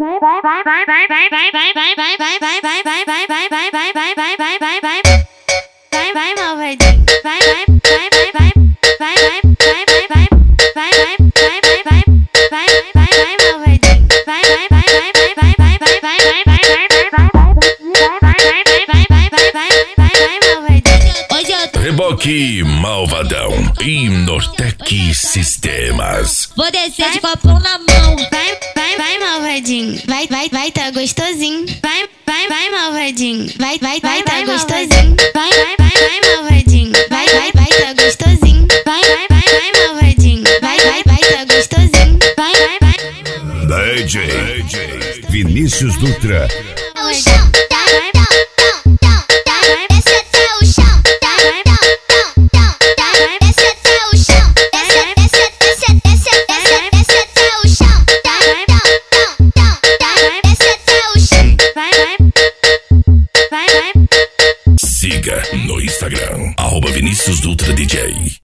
Reboque Malvadão e Nortec Sistemas. Vou descer de copão na mão. Vai malvadinho, vai tá gostosinho. Vai malvadinho, vai tá gostosinho. Vai malvadinho, vai tá gostosinho. Vai malvadinho, vai tá gostosinho. DJ Vinícius Dutra. O chão, desce até o chão. Desce até o chão. Desce até o chão. Desce até o chão. Siga no Instagram @Vinícius Dutra DJ.